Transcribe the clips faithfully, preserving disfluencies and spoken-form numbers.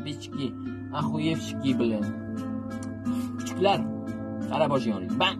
Apechki, Axuyevski bilan. Kuchuklar, qara boshingni. Bam.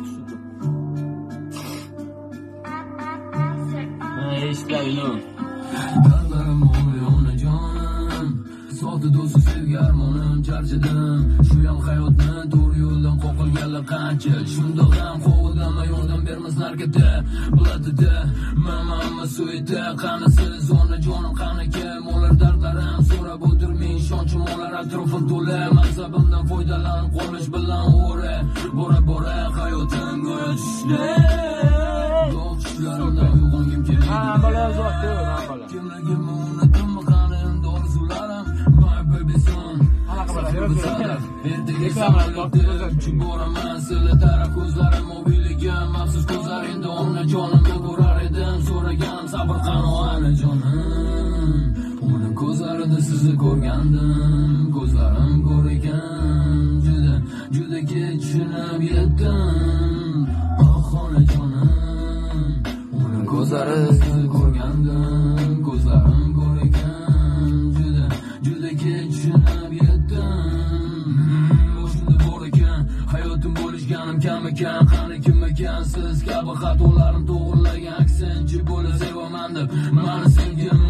Ha, eshitlayman. Dardlarim o'g'li onajonim, so'ti do'sti sevgi armonim charchadim. Shu yol hayotni to'g'ri yo'ldan qo'qilganlar qancha. Shundoq ham qo'ldan yordam bermas narkada. Biladida, mama amma so'yda qanasiz onajonim qani kim? Ular dardlarim so'rab o'tirmay, ishonchim ular atrofim to'la. Mansabimdan foydalan, qo'lish bilan o'ra. Bora bora hayotim go'yo tushdi. Do'stlarimdan uyg'ongim kerak. Ha, bola zotdi, ha bola. Kimligimni unutdim qanim do'rzularim. My baby son. Anaqa bola, ertaga samolyotda uchib boraman. Sizlar taraf ko'zlarim mobilligim. Afsus ko'zlar endi onajonimni ko'rar edim. So'raganim sabr qano onajonim. Uning ko'zlarida sizni ko'rgandim. Ko'zlarim ko'r ekan. Juda, juda kech tushunib yetdim. Oh onajonim. Uning ko'zlarida sizni ko'rgandim. Ko'zlarim ko'r ekan. Juda, juda kech tushunib yetdim. O'shunda bor ekan, hayotim bo'lishganim kam ekan. Qani kim ekan siz kabi xatolarim to'g'rilagan aksinchi bo'lib sevaman deb. Mani sevgim